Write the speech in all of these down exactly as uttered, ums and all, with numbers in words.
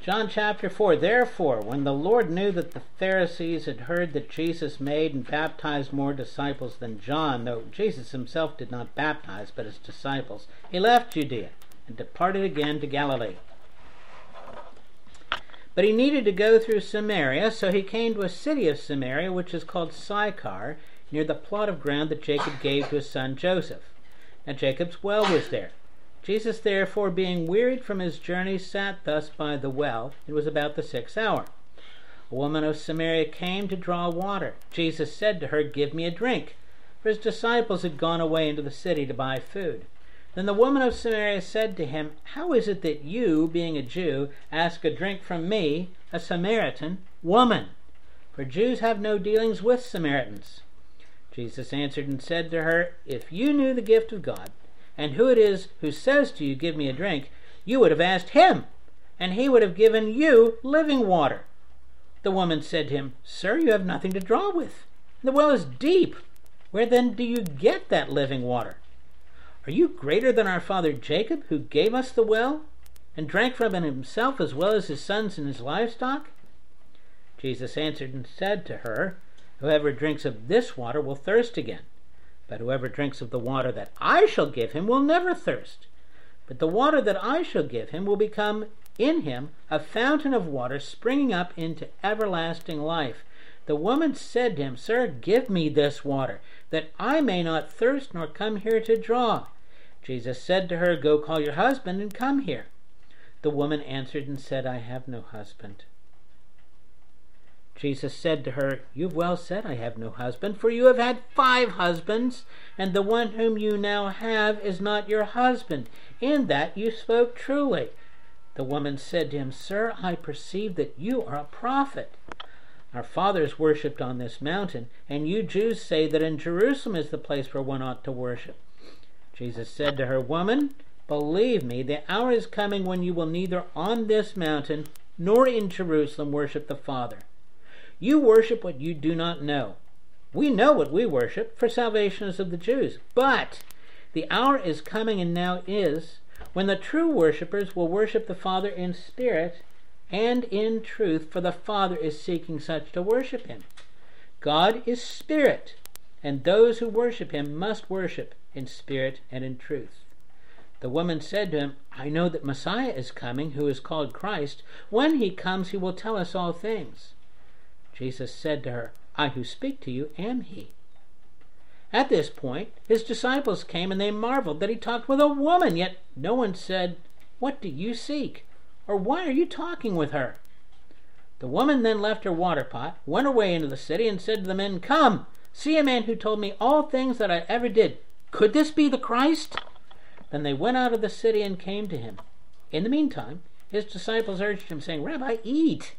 John chapter four. Therefore, when the Lord knew that the Pharisees had heard that Jesus made and baptized more disciples than John, though Jesus himself did not baptize but his disciples, he left Judea and departed again to Galilee. But he needed to go through Samaria, so he came to a city of Samaria, which is called Sychar, near the plot of ground that Jacob gave to his son Joseph. Now Jacob's well was there. Jesus, therefore, being wearied from his journey, sat thus by the well. It was about the sixth hour. A woman of Samaria came to draw water. Jesus said to her, "Give me a drink," for his disciples had gone away into the city to buy food. Then the woman of Samaria said to him, "How is it that you, being a Jew, ask a drink from me, a Samaritan woman? For Jews have no dealings with Samaritans." Jesus answered and said to her, "If you knew the gift of God, and who it is who says to you, 'Give me a drink,' you would have asked him, and he would have given you living water." The woman said to him, "Sir, you have nothing to draw with. The well is deep. Where then do you get that living water? Are you greater than our father Jacob, who gave us the well, and drank from it himself as well as his sons and his livestock?" Jesus answered and said to her, "Whoever drinks of this water will thirst again. But whoever drinks of the water that I shall give him will never thirst. But the water that I shall give him will become in him a fountain of water springing up into everlasting life." The woman said to him, "Sir, give me this water, that I may not thirst nor come here to draw." Jesus said to her, "Go call your husband and come here." The woman answered and said, "I have no husband." Jesus said to her, "You've well said, 'I have no husband,' for you have had five husbands, and the one whom you now have is not your husband. In that you spoke truly." The woman said to him, "Sir, I perceive that you are a prophet. Our fathers worshipped on this mountain, and you Jews say that in Jerusalem is the place where one ought to worship." Jesus said to her, "Woman, believe me, the hour is coming when you will neither on this mountain nor in Jerusalem worship the Father. You worship what you do not know. We know what we worship, for salvation is of the Jews. But the hour is coming, and now is, when the true worshippers will worship the Father in spirit and in truth, for the Father is seeking such to worship him. God is spirit, and those who worship him must worship in spirit and in truth." The woman said to him, "I know that Messiah is coming, who is called Christ. When he comes, he will tell us all things." Jesus said to her, "I who speak to you am he." At this point, his disciples came, and they marveled that he talked with a woman, yet no one said, "What do you seek?" or "Why are you talking with her?" The woman then left her water pot, went away into the city, and said to the men, "Come, see a man who told me all things that I ever did. Could this be the Christ?" Then they went out of the city and came to him. In the meantime, his disciples urged him, saying, "Rabbi, eat."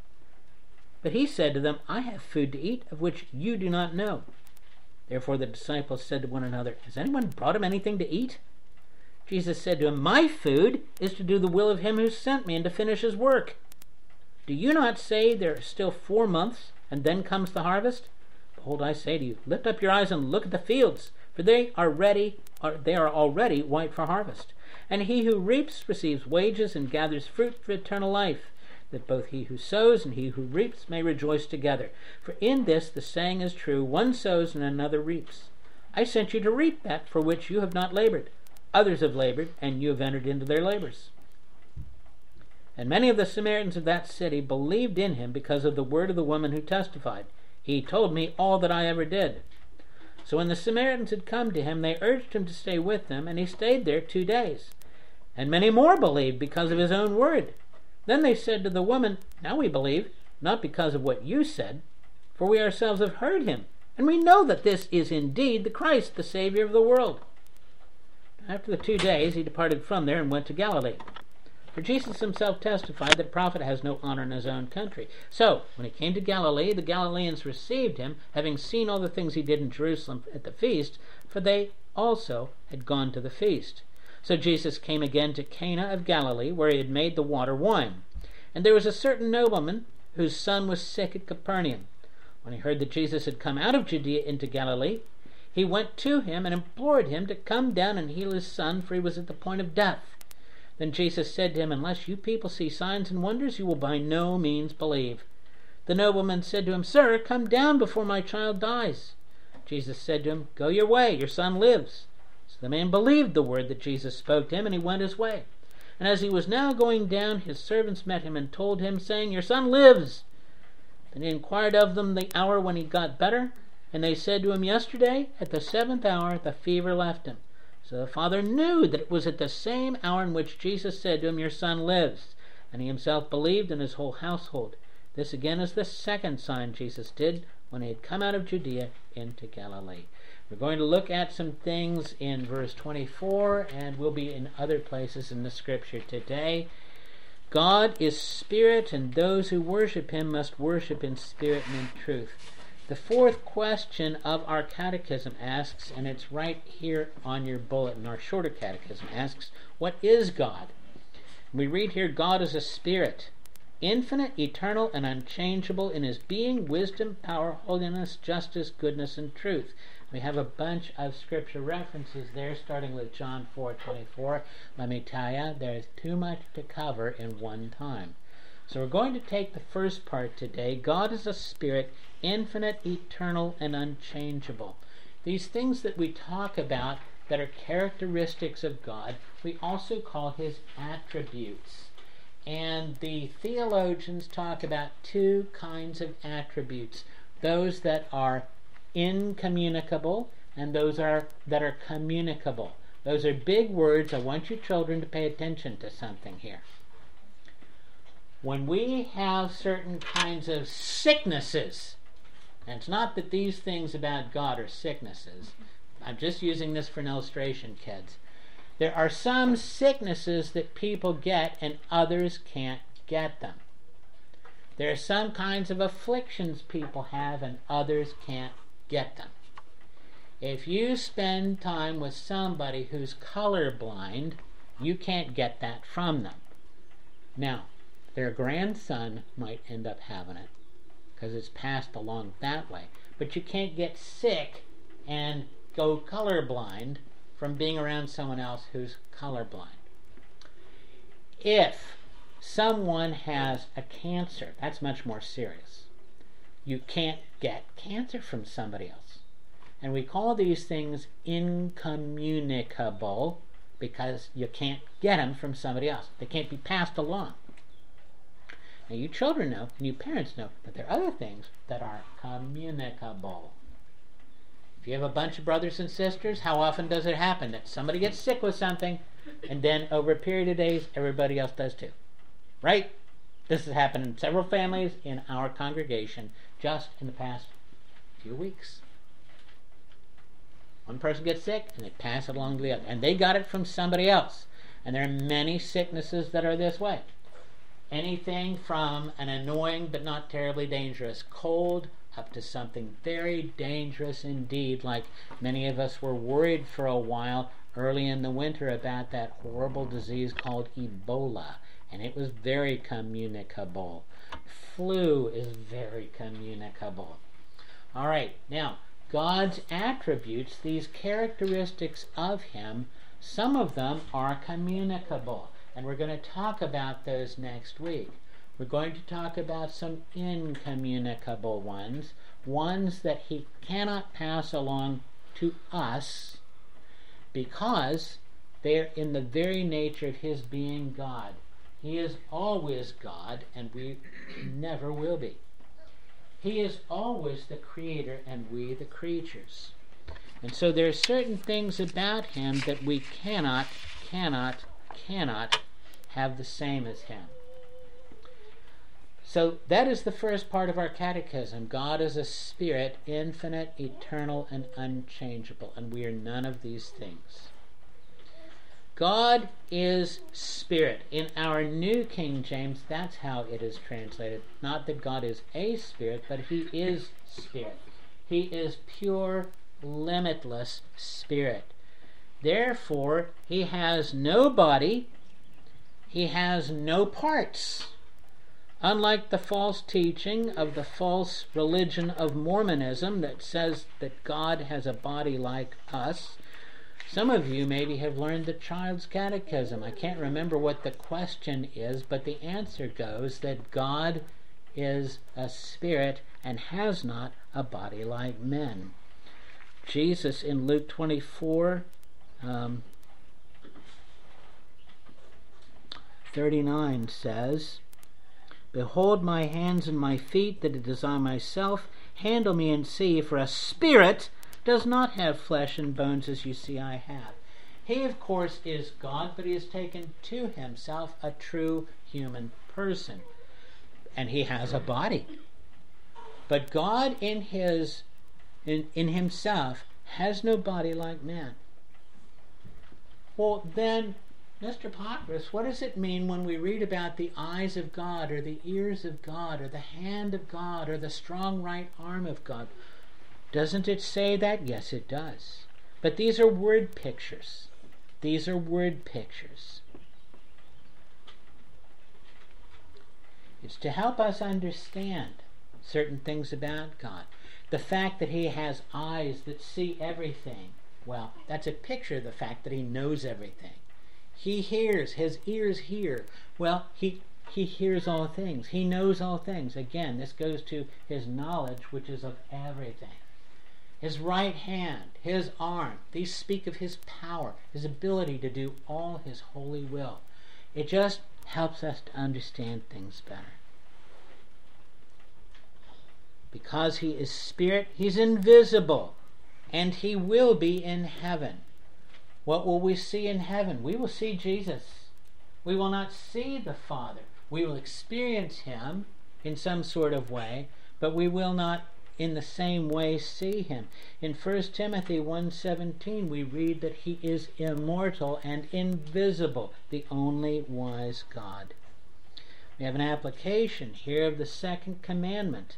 But he said to them, "I have food to eat of which you do not know." Therefore the disciples said to one another, "Has anyone brought him anything to eat?" Jesus said to him, "My food is to do the will of him who sent me and to finish his work. Do you not say there are still four months, and then comes the harvest? Behold, I say to you, lift up your eyes and look at the fields, for they are ready, or they are already white for harvest. And he who reaps receives wages and gathers fruit for eternal life, that both he who sows and he who reaps may rejoice together. For in this the saying is true, one sows and another reaps. I sent you to reap that for which you have not labored. Others have labored, and you have entered into their labors." And many of the Samaritans of that city believed in him because of the word of the woman who testified, "He told me all that I ever did." So when the Samaritans had come to him, they urged him to stay with them, and he stayed there two days. And many more believed because of his own word. Then they said to the woman, "Now we believe, not because of what you said, for we ourselves have heard him, and we know that this is indeed the Christ, the Savior of the world." After the two days he departed from there and went to Galilee. For Jesus himself testified that a prophet has no honor in his own country. So, when he came to Galilee, the Galileans received him, having seen all the things he did in Jerusalem at the feast, for they also had gone to the feast. So Jesus came again to Cana of Galilee, where he had made the water wine. And there was a certain nobleman whose son was sick at Capernaum. When he heard that Jesus had come out of Judea into Galilee, he went to him and implored him to come down and heal his son, for he was at the point of death. Then Jesus said to him, "Unless you people see signs and wonders, you will by no means believe." The nobleman said to him, "Sir, come down before my child dies." Jesus said to him, "Go your way, your son lives." So the man believed the word that Jesus spoke to him, and he went his way. And as he was now going down, his servants met him and told him, saying, "Your son lives." Then he inquired of them the hour when he got better, and they said to him, "Yesterday, at the seventh hour, the fever left him." So the father knew that it was at the same hour in which Jesus said to him, "Your son lives." And he himself believed, and his whole household. This again is the second sign Jesus did when he had come out of Judea into Galilee. We're going to look at some things in verse twenty-four, and we'll be in other places in the scripture today. God is spirit, and those who worship him must worship in spirit and in truth. The fourth question of our catechism asks, and it's right here on your bulletin, our shorter catechism asks, what is God? We read here, God is a spirit, infinite, eternal, and unchangeable in his being, wisdom, power, holiness, justice, goodness, and truth. We have a bunch of scripture references there, starting with John four twenty-four. Let me tell you, there's too much to cover in one time. So we're going to take the first part today. God is a spirit, infinite, eternal, and unchangeable. These things that we talk about that are characteristics of God, we also call his attributes. And the theologians talk about two kinds of attributes. Those that are incommunicable and those are that are communicable. Those are big words. I want you children to pay attention to something here. When we have certain kinds of sicknesses, and it's not that these things about God are sicknesses. I'm just using this for an illustration, kids. There are some sicknesses that people get and others can't get them. There are some kinds of afflictions people have and others can't get them. If you spend time with somebody who's colorblind, you can't get that from them. Now, their grandson might end up having it because it's passed along that way. But you can't get sick and go colorblind from being around someone else who's colorblind. If someone has a cancer, that's much more serious. You can't get cancer from somebody else. And we call these things incommunicable because you can't get them from somebody else. They can't be passed along. Now you children know, and you parents know, that there are other things that are communicable. If you have a bunch of brothers and sisters, how often does it happen that somebody gets sick with something, and then over a period of days, everybody else does too? Right? This has happened in several families in our congregation just in the past few weeks. One person gets sick, and they pass it along to the other. And they got it from somebody else. And there are many sicknesses that are this way. Anything from an annoying but not terribly dangerous cold up to something very dangerous indeed, like many of us were worried for a while early in the winter about that horrible disease called Ebola, and it was very communicable. Flu is very communicable. All right, now, God's attributes, these characteristics of him, some of them are communicable, and we're going to talk about those next week. We're going to talk about some incommunicable ones, ones that he cannot pass along to us because they're in the very nature of his being God. He is always God, and we never will be. He is always the creator, and we the creatures. And so there are certain things about him that we cannot, cannot, cannot have the same as him. So that is the first part of our catechism. God is a spirit, infinite, eternal, and unchangeable, and we are none of these things. God is spirit. In our New King James, that's how it is translated. Not that God is a spirit, but he is spirit. He is pure, limitless spirit. Therefore, he has no body. He has no parts. Unlike the false teaching of the false religion of Mormonism that says that God has a body like us, Some of you maybe have learned the Child's Catechism. I can't remember what the question is, but the answer goes that God is a spirit and has not a body like men. Jesus in Luke twenty-four, um, thirty-nine says, "Behold my hands and my feet, that it is I myself. Handle me and see, for a spirit does not have flesh and bones as you see I have." He, of course, is God, but he has taken to himself a true human person. And he has a body. But God in his in, in himself has no body like man. Well, then, Mister Pockris, what does it mean when we read about the eyes of God, or the ears of God, or the hand of God, or the strong right arm of God? Doesn't it say that? Yes, it does. But these are word pictures. These are word pictures. It's to help us understand certain things about God. The fact that he has eyes that see everything, well, that's a picture of the fact that he knows everything. He hears, his ears hear. Well, he he hears all things. He knows all things. Again, this goes to his knowledge, which is of everything. His right hand, his arm, these speak of his power, his ability to do all his holy will. It just helps us to understand things better. Because he is spirit, he's invisible, and he will be in heaven. What will we see in heaven? We will see Jesus. We will not see the Father. We will experience him in some sort of way, but we will not in the same way see him. In First Timothy one seventeen we read that he is immortal and invisible, the only wise God. We have an application here of the second commandment.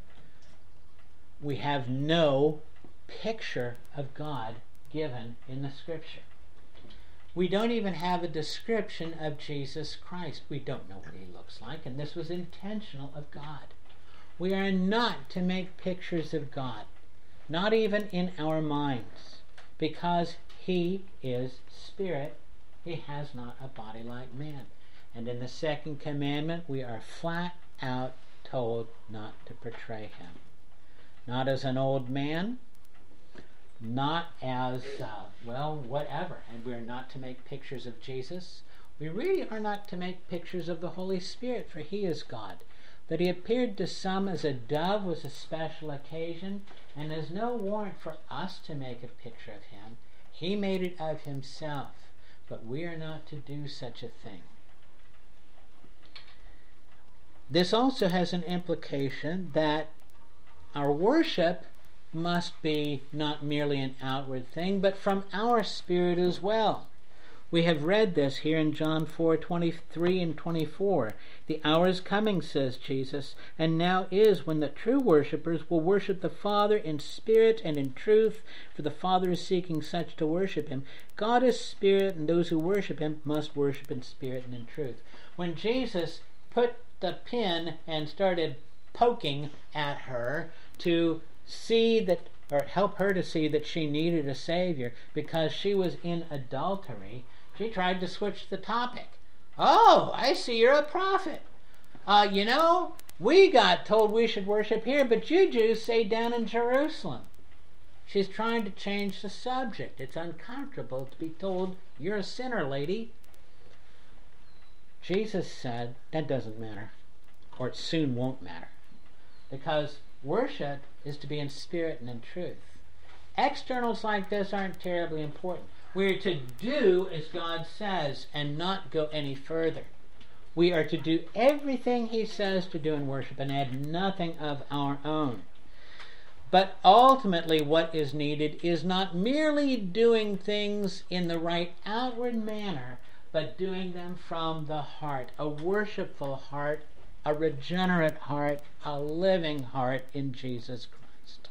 We have no picture of God given in the Scripture. We don't even have a description of Jesus Christ. We don't know what he looks like, and this was intentional of God. We are not to make pictures of God, not even in our minds, because he is spirit. He has not a body like man. And in the second commandment, we are flat out told not to portray him. Not as an old man, not as, uh, well, whatever. And we're not to make pictures of Jesus. We really are not to make pictures of the Holy Spirit, for he is God. That he appeared to some as a dove was a special occasion, and there's no warrant for us to make a picture of him. He made it of himself, but we are not to do such a thing. This also has an implication that our worship must be not merely an outward thing, but from our spirit as well. We have read this here in John four twenty-three and twenty-four. "The hour is coming," says Jesus, "and now is, when the true worshippers will worship the Father in spirit and in truth, for the Father is seeking such to worship him. God is spirit, and those who worship him must worship in spirit and in truth." When Jesus put the pin and started poking at her to see that, or help her to see that she needed a Savior because she was in adultery, she tried to switch the topic. "Oh, I see you're a prophet. Uh, you know, we got told we should worship here, but you Jews say down in Jerusalem." She's trying to change the subject. It's uncomfortable to be told, "You're a sinner, lady." Jesus said, that doesn't matter, or it soon won't matter, because worship is to be in spirit and in truth. Externals like this aren't terribly important. We are to do as God says and not go any further. We are to do everything he says to do in worship and add nothing of our own. But ultimately what is needed is not merely doing things in the right outward manner, but doing them from the heart, a worshipful heart, a regenerate heart, a living heart in Jesus Christ.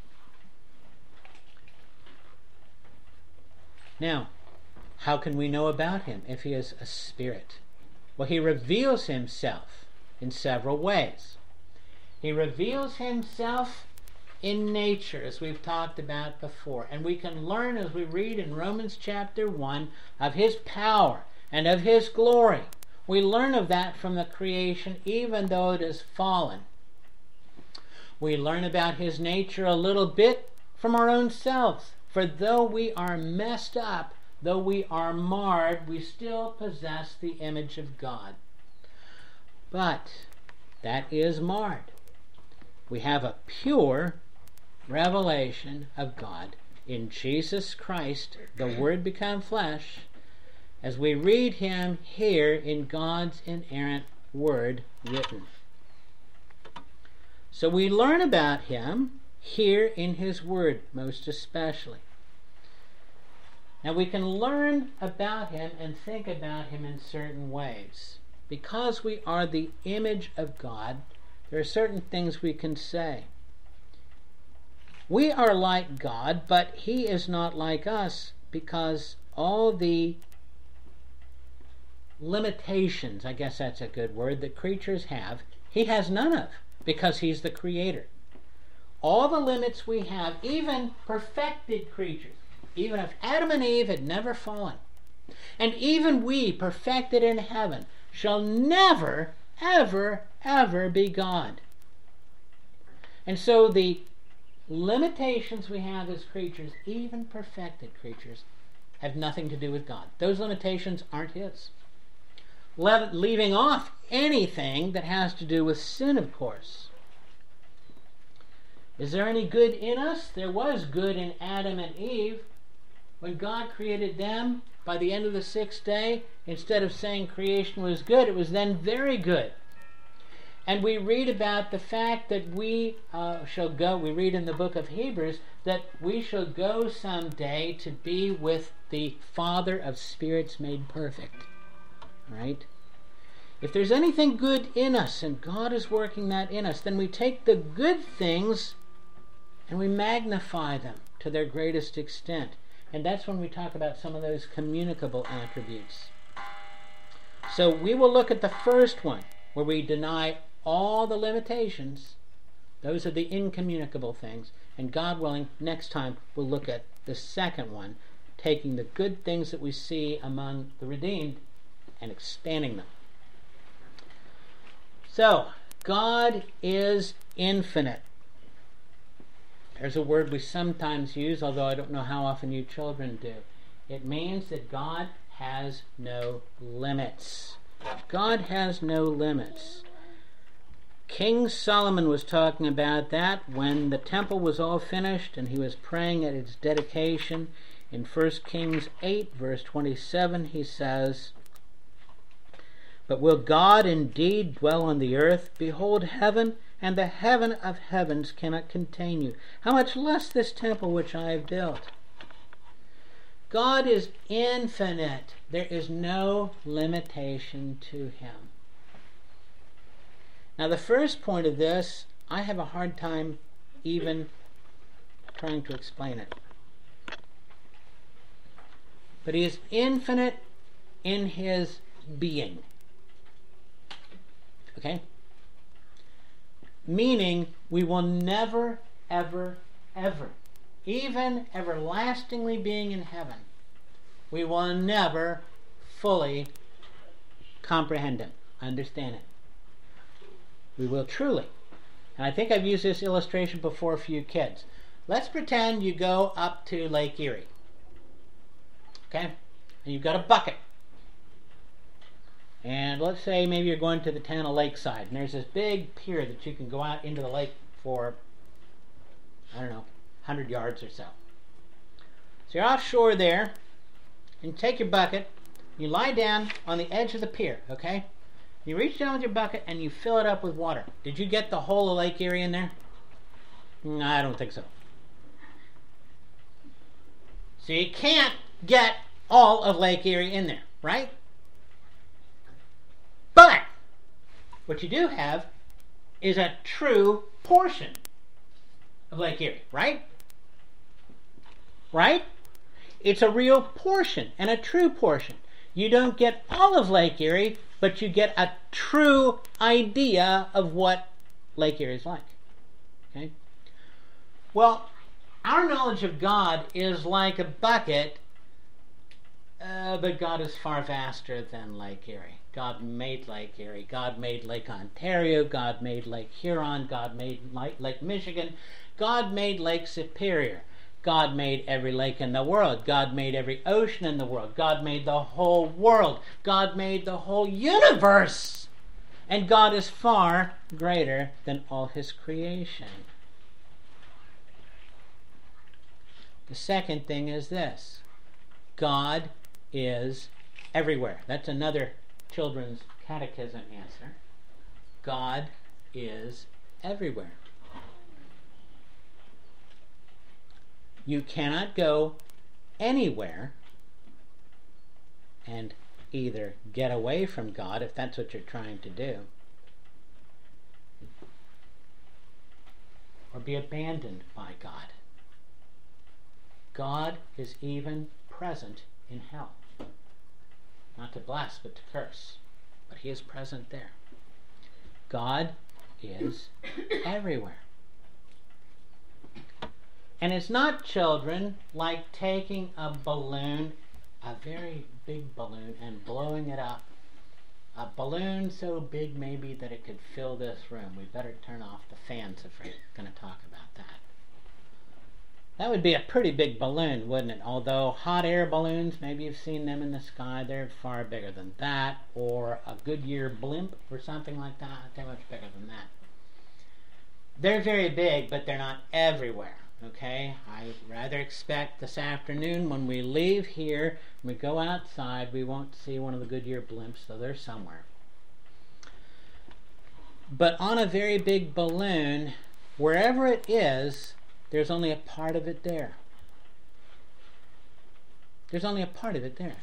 Now, how can we know about him if he is a spirit? Well, he reveals himself in several ways. He reveals himself in nature, as we've talked about before. And we can learn, as we read in Romans chapter one, of his power and of his glory. We learn of that from the creation, even though it is fallen. We learn about his nature a little bit from our own selves. For though we are messed up, though we are marred, we still possess the image of God. But that is marred. We have a pure revelation of God in Jesus Christ, the Word become flesh, as we read him here in God's inerrant Word written. So we learn about him here in his Word, most especially. Now we can learn about him and think about him in certain ways. Because we are the image of God, there are certain things we can say. We are like God, but he is not like us, because all the limitations, I guess that's a good word, that creatures have, he has none of, because he's the creator. All the limits we have, even perfected creatures, even if Adam and Eve had never fallen, and even we, perfected in heaven, shall never, ever, ever be God. And so the limitations we have as creatures, even perfected creatures, have nothing to do with God. Those limitations aren't his. Le- leaving off anything that has to do with sin, of course. Is there any good in us? There was good in Adam and Eve. When God created them, by the end of the sixth day, instead of saying creation was good, it was then very good. And we read about the fact that we uh, shall go, we read in the book of Hebrews, that we shall go someday to be with the Father of spirits made perfect. Right? If there's anything good in us, and God is working that in us, then we take the good things and we magnify them to their greatest extent. And that's when we talk about some of those communicable attributes. So we will look at the first one, where we deny all the limitations. Those are the incommunicable things. And God willing, next time we'll look at the second one, taking the good things that we see among the redeemed and expanding them. So, God is infinite. There's a word we sometimes use, although I don't know how often you children do. It means that God has no limits. God has no limits. King Solomon was talking about that when the temple was all finished and he was praying at its dedication. In First Kings eight, verse twenty-seven, he says, "But will God indeed dwell on the earth? Behold, heaven and the heaven of heavens cannot contain you. How much less this temple which I have built?" God is infinite. There is no limitation to him. Now the first point of this, I have a hard time even trying to explain it. But he is infinite in his being. Okay? Meaning, we will never, ever, ever, even everlastingly being in heaven, we will never fully comprehend him, understand it. We will truly. And I think I've used this illustration before for you kids. Let's pretend you go up to Lake Erie. Okay? And you've got a bucket. And let's say maybe you're going to the town of Lakeside, and there's this big pier that you can go out into the lake for, I don't know, one hundred yards or so. So you're offshore there, and you take your bucket, you lie down on the edge of the pier, okay? You reach down with your bucket and you fill it up with water. Did you get the whole of Lake Erie in there? No, I don't think so. So you can't get all of Lake Erie in there, right? But what you do have is a true portion of Lake Erie, right? Right? It's a real portion and a true portion. You don't get all of Lake Erie, but you get a true idea of what Lake Erie is like. Okay? Well, our knowledge of God is like a bucket, uh, but God is far vaster than Lake Erie. God made Lake Erie. God made Lake Ontario. God made Lake Huron. God made Lake Michigan. God made Lake Superior. God made every lake in the world. God made every ocean in the world. God made the whole world. God made the whole universe. And God is far greater than all his creation. The second thing is this. God is everywhere. That's another children's catechism answer. God is everywhere. You cannot go anywhere and either get away from God, if that's what you're trying to do, or be abandoned by God. God is even present in hell. Not to bless, but to curse. But he is present there. God is everywhere. And it's not, children, like taking a balloon, a very big balloon, and blowing it up. A balloon so big maybe that it could fill this room. We better turn off the fans if we're going to talk about that. That would be a pretty big balloon, wouldn't it? Although hot air balloons, maybe you've seen them in the sky, they're far bigger than that. Or a Goodyear blimp or something like that, they're much bigger than that. They're very big, but they're not everywhere. Okay, I rather expect this afternoon when we leave here, when we go outside, we won't see one of the Goodyear blimps, so they're somewhere. But on a very big balloon, wherever it is, there's only a part of it there. There's only a part of it there.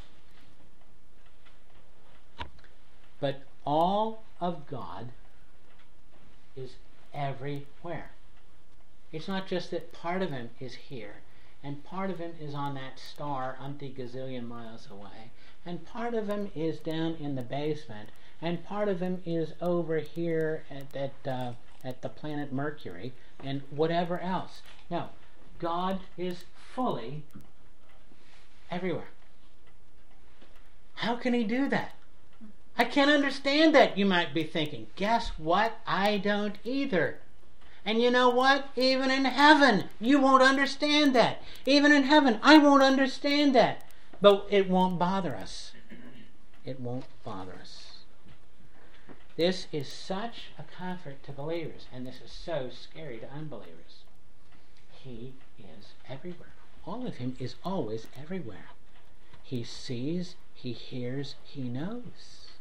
But all of God is everywhere. It's not just that part of him is here, and part of him is on that star umpty gazillion miles away, and part of him is down in the basement, and part of him is over here at, at, uh, at the planet Mercury, and whatever else. No, God is fully everywhere. How can he do that? I can't understand that, you might be thinking. Guess what? I don't either. And you know what? Even in heaven, you won't understand that. Even in heaven, I won't understand that. But it won't bother us. It won't bother us. This is such a comfort to believers, and this is so scary to unbelievers. He is everywhere. All of him is always everywhere. He sees, he hears, he knows.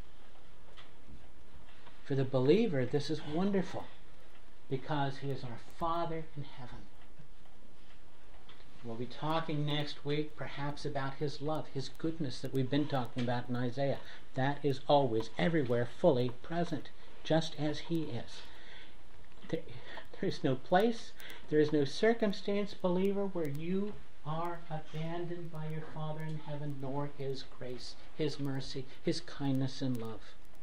For the believer, this is wonderful, because he is our Father in heaven. We'll be talking next week perhaps about his love, his goodness that we've been talking about in Isaiah. That is always, everywhere, fully present, just as he is. There, there is no place, there is no circumstance, believer, where you are abandoned by your Father in heaven, nor his grace, his mercy, his kindness and love.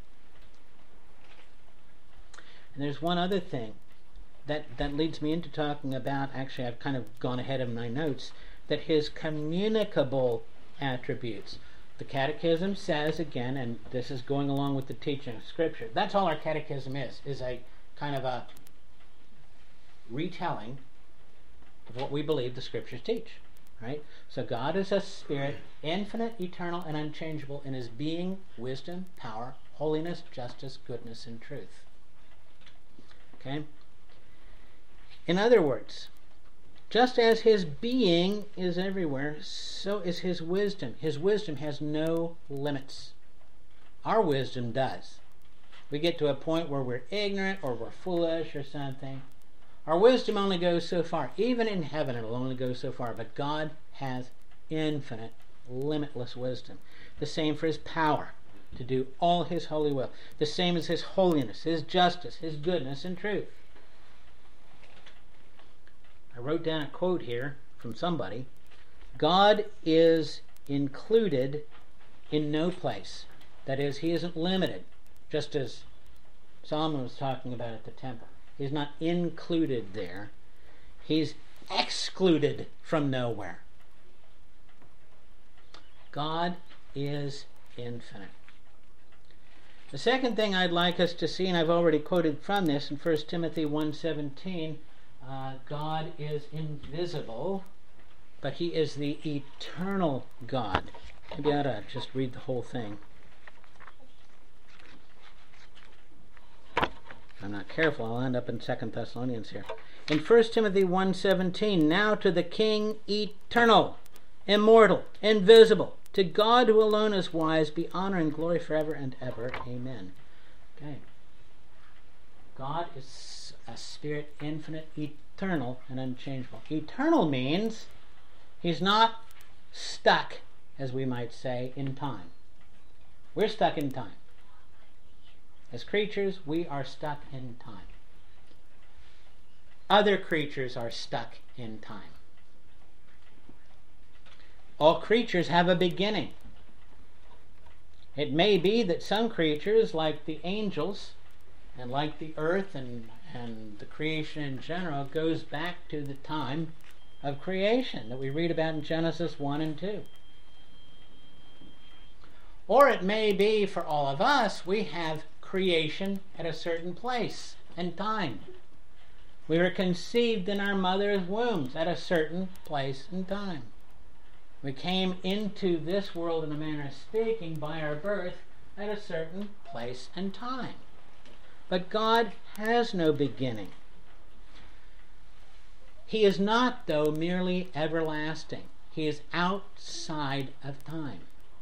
And there's one other thing that, that leads me into talking about, actually I've kind of gone ahead of my notes, that his communicable attributes. The Catechism says, again, and this is going along with the teaching of Scripture, that's all our Catechism is, is a kind of a retelling of what we believe the Scriptures teach. Right? So God is a spirit, infinite, eternal, and unchangeable in his being, wisdom, power, holiness, justice, goodness, and truth. Okay? In other words, just as his being is everywhere, so is his wisdom. His wisdom has no limits. Our wisdom does. We get to a point where we're ignorant or we're foolish or something. Our wisdom only goes so far. Even in heaven it will only go so far. But God has infinite, limitless wisdom. The same for his power to do all his holy will. The same as his holiness, his justice, his goodness and truth. I wrote down a quote here from somebody. God is included in no place. That is, he isn't limited, just as Solomon was talking about at the temple. He's not included there. He's excluded from nowhere. God is infinite. The second thing I'd like us to see, and I've already quoted from this in First Timothy one seventeen, uh, God is invisible, but he is the eternal God. Maybe I ought to just read the whole thing. If I'm not careful, I'll end up in Second Thessalonians here. In First Timothy one seventeen, now to the King eternal, immortal, invisible, to God who alone is wise, be honor and glory forever and ever. Amen. Okay. God is a spirit, infinite, eternal, and unchangeable. Eternal means he's not stuck, as we might say, in time. We're stuck in time. As creatures, we are stuck in time. Other creatures are stuck in time. All creatures have a beginning. It may be that some creatures, like the angels, and like the earth and, and the creation in general, goes back to the time of creation that we read about in Genesis one and two. Or it may be, for all of us, we have creation at a certain place and time. We were conceived in our mother's wombs at a certain place and time. We came into this world, in a manner of speaking, by our birth at a certain place and time. But God has no beginning. He is not, though, merely everlasting. He is outside of time.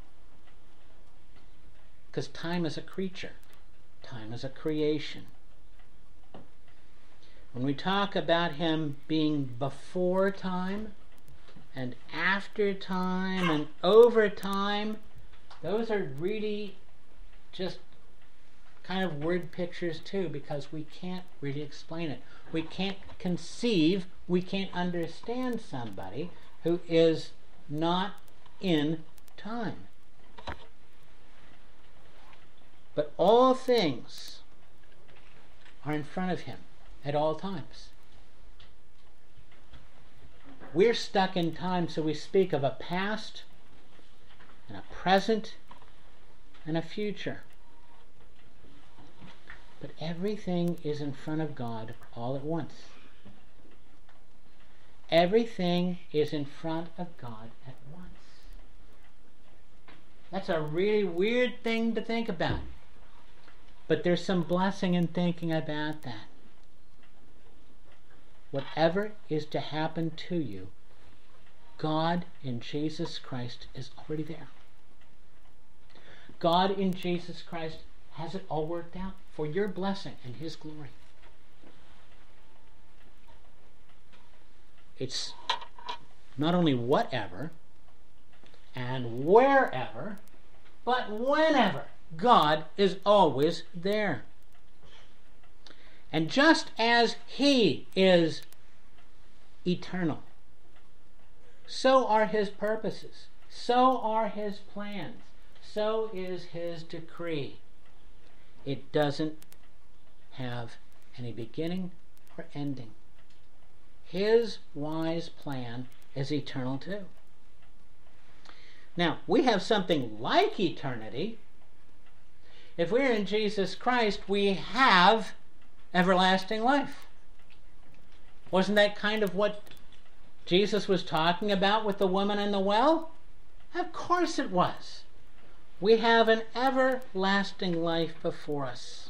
Because time is a creature. Time is a creation. When we talk about him being before time, and after time, and over time, those are really just kind of word pictures too, because we can't really explain it. We can't conceive, we can't understand somebody who is not in time. But all things are in front of him at all times. We're stuck in time, so we speak of a past and a present and a future. But everything is in front of God all at once. Everything is in front of God at once. That's a really weird thing to think about. But there's some blessing in thinking about that. Whatever is to happen to you, God in Jesus Christ is already there. God in Jesus Christ has it all worked out for your blessing and his glory. It's not only whatever and wherever, but whenever. God is always there. And just as he is eternal, so are his purposes, so are his plans, so is his decree. It doesn't have any beginning or ending. His wise plan is eternal too. Now, we have something like eternity. If we're in Jesus Christ, we have everlasting life. Wasn't that kind of what Jesus was talking about with the woman in the well? Of course it was. We have an everlasting life before us.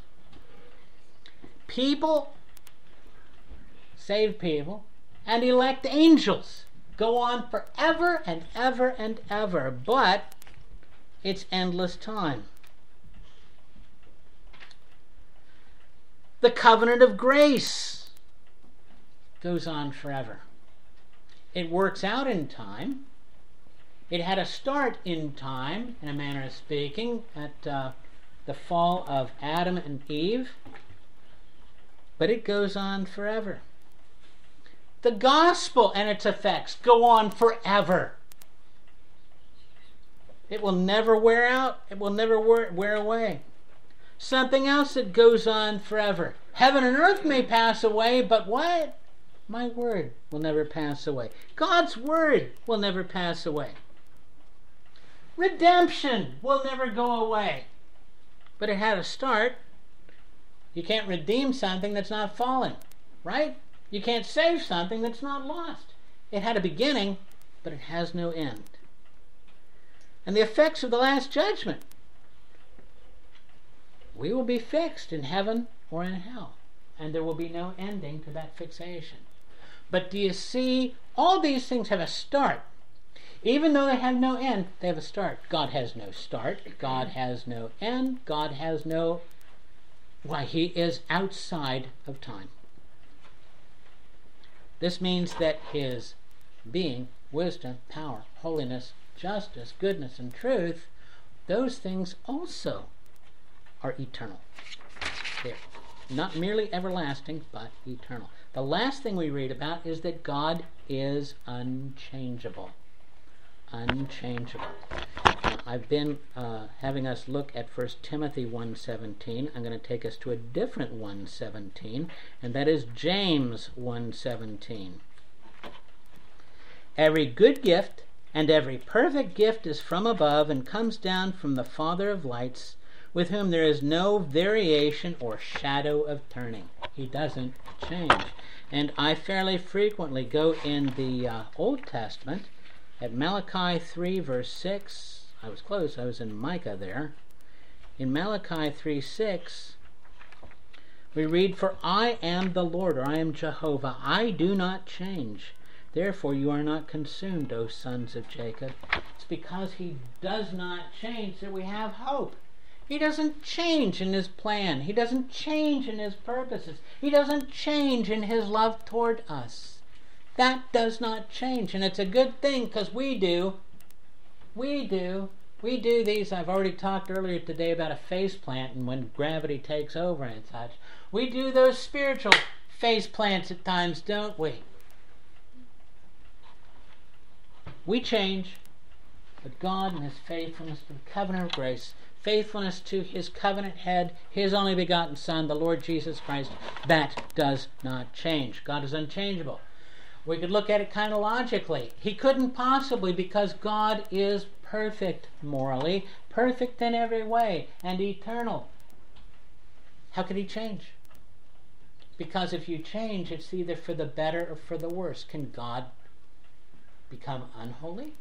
People, saved people, and elect angels go on forever and ever and ever, but it's endless time. The covenant of grace goes on forever. It works out in time. It had a start in time, in a manner of speaking, at uh, the fall of Adam and Eve, but it goes on forever. The gospel and its effects go on forever. It will never wear out. It will never wear, wear away. Something else that goes on forever. Heaven and earth may pass away, but what? My word will never pass away. God's word will never pass away. Redemption will never go away. But it had a start. You can't redeem something that's not fallen, right? You can't save something that's not lost. It had a beginning, but it has no end. And the effects of the last judgment. We will be fixed in heaven or in hell. And there will be no ending to that fixation. But do you see, all these things have a start. Even though they have no end, they have a start. God has no start. God has no end. God has no... Why, he is outside of time. This means that his being, wisdom, power, holiness, justice, goodness, and truth, those things also are eternal. They're not merely everlasting, but eternal. The last thing we read about is that God is unchangeable. Unchangeable. Now, I've been uh, having us look at First Timothy one seventeen. I'm going to take us to a different one seventeen, and that is James one seventeen. Every good gift and every perfect gift is from above and comes down from the Father of lights, with whom there is no variation or shadow of turning. He doesn't change. And I fairly frequently go in the uh, Old Testament at Malachi three verse six. I was close, I was in Micah there. In Malachi three six, we read, "For I am the Lord," or I am Jehovah, "I do not change. Therefore you are not consumed, O sons of Jacob." It's because he does not change that we have hope. He doesn't change in his plan. He doesn't change in his purposes. He doesn't change in his love toward us. That does not change. And it's a good thing, because we do. We do. We do these. I've already talked earlier today about a face plant and when gravity takes over and such. We do those spiritual face plants at times, don't we? We change. But God, in his faithfulness to the covenant of grace, faithfulness to his covenant head, his only begotten Son, the Lord Jesus Christ, that does not change. God is unchangeable. We could look at it kind of logically. He couldn't possibly, because God is perfect morally, perfect in every way, and eternal. How could he change? Because if you change, it's either for the better or for the worse. Can God become unholy?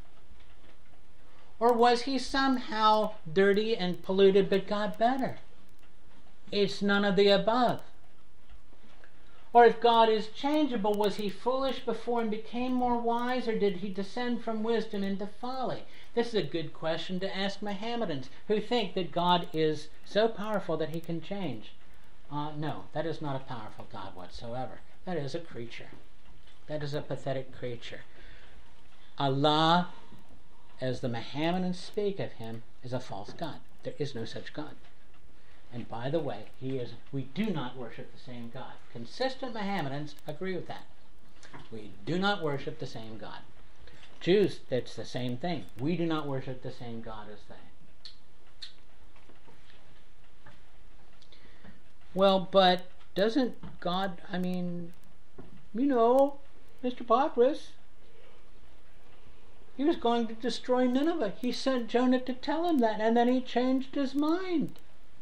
Or was he somehow dirty and polluted but got better? It's none of the above. Or if God is changeable, was he foolish before and became more wise, or did he descend from wisdom into folly? This is a good question to ask Mohammedans who think that God is so powerful that he can change. Uh, no, that is not a powerful God whatsoever. That is a creature. That is a pathetic creature. Allah, as the Mohammedans speak of him, is a false God. There is no such God. And by the way, he is. We do not worship the same God. Consistent Mohammedans agree with that. We do not worship the same God. Jews, it's the same thing. We do not worship the same God as they. Well, but doesn't God, I mean, you know, Mister Papyrus, he was going to destroy Nineveh. He sent Jonah to tell him that, and then he changed his mind.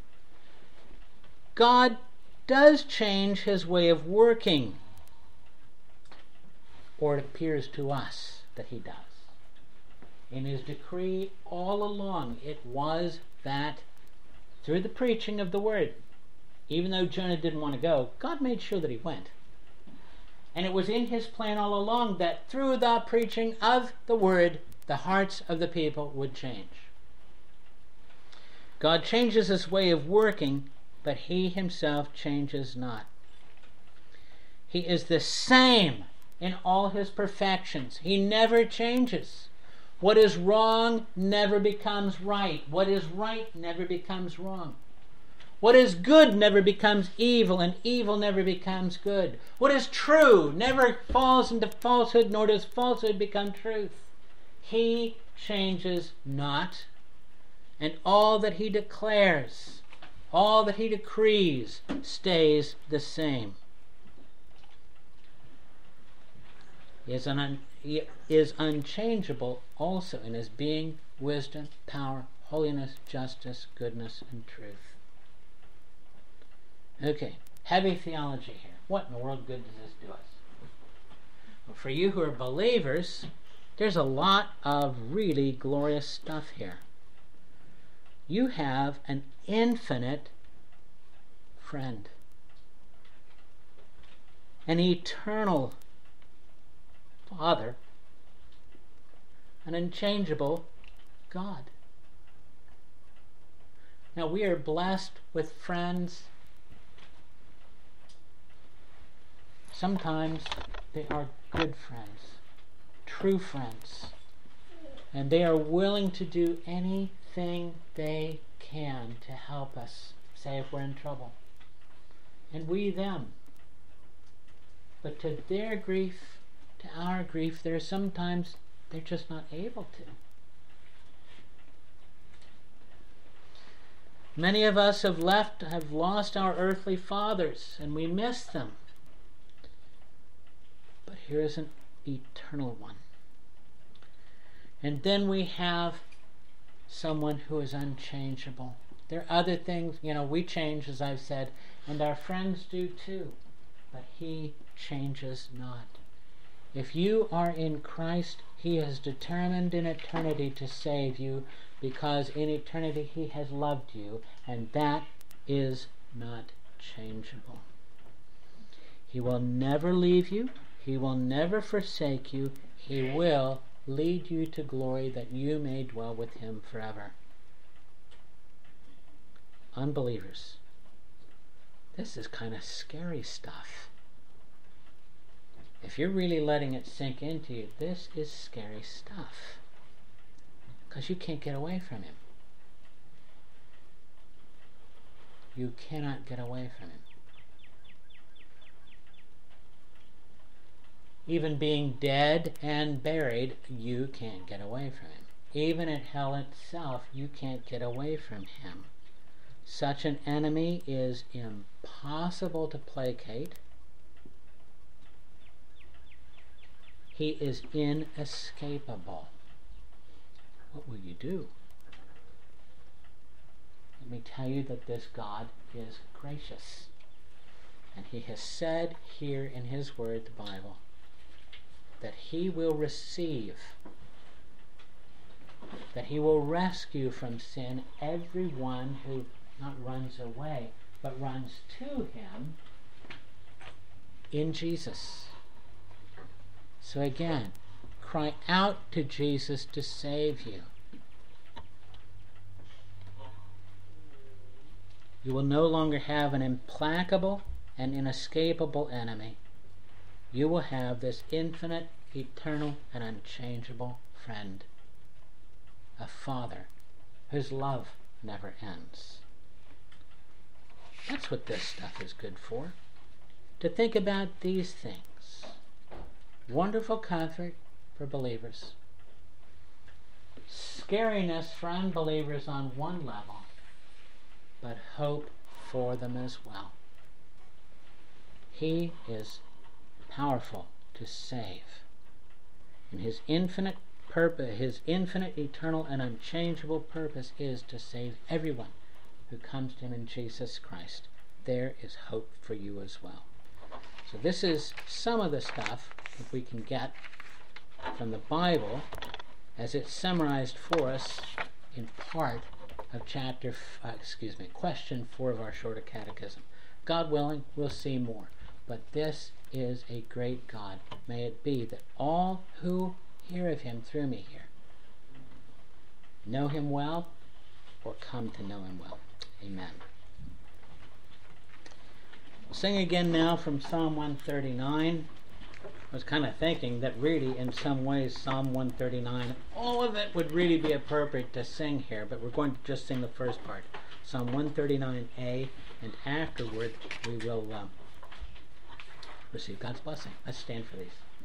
God does change his way of working, or it appears to us that he does. In his decree all along, it was that through the preaching of the word, even though Jonah didn't want to go, God made sure that he went. And it was in his plan all along that through the preaching of the word, the hearts of the people would change. God changes his way of working, but he himself changes not. He is the same in all his perfections. He never changes. What is wrong never becomes right. What is right never becomes wrong. What is good never becomes evil, and evil never becomes good. What is true never falls into falsehood, nor does falsehood become truth. He changes not, and all that he declares, all that he decrees, stays the same. is, un, is unchangeable also in his being, wisdom, power, holiness, justice, goodness, and truth. Okay, heavy theology here. What in the world good does this do us? Well, for you who are believers, there's a lot of really glorious stuff here. You have an infinite friend, an eternal Father, an unchangeable God. Now, we are blessed with friends. Sometimes they are good friends, true friends, and they are willing to do anything they can to help us, say if we're in trouble, and we them. But to their grief, to our grief, there are sometimes they're just not able to. Many of us have left, have lost our earthly fathers, and we miss them. But here is an eternal one. And then we have someone who is unchangeable. There are other things, you know, we change, as I've said, and our friends do too. But he changes not. If you are in Christ, he is determined in eternity to save you, because in eternity he has loved you, and that is not changeable. He will never leave you. He will never forsake you. He will lead you to glory, that you may dwell with him forever. Unbelievers, this is kind of scary stuff. If you're really letting it sink into you, this is scary stuff. Because you can't get away from him. You cannot get away from him. Even being dead and buried, you can't get away from him. Even at hell itself, you can't get away from him. Such an enemy is impossible to placate. He is inescapable. What will you do? Let me tell you that this God is gracious. And he has said here in his word, the Bible, that he will receive, that he will rescue from sin everyone who not runs away, but runs to him in Jesus. So again, cry out to Jesus to save you. You will no longer have an implacable and inescapable enemy. You will have this infinite, eternal, and unchangeable friend, a Father whose love never ends. That's what this stuff is good for, to think about these things. Wonderful comfort for believers, scariness for unbelievers on one level, but hope for them as well. He is powerful to save. And his infinite purpose, his infinite, eternal, and unchangeable purpose is to save everyone who comes to him in Jesus Christ. There is hope for you as well. So this is some of the stuff that we can get from the Bible as it's summarized for us in part of chapter, uh, excuse me, question four of our shorter catechism. God willing, we'll see more. But this is a great God. May it be that all who hear of him through me here know him well or come to know him well. Amen. We'll sing again now from Psalm one thirty-nine. I was kind of thinking that really in some ways Psalm one thirty-nine, all of it would really be appropriate to sing here, but we're going to just sing the first part, Psalm one thirty-nine A, and afterward we will uh, receive God's blessing. Let's stand for these.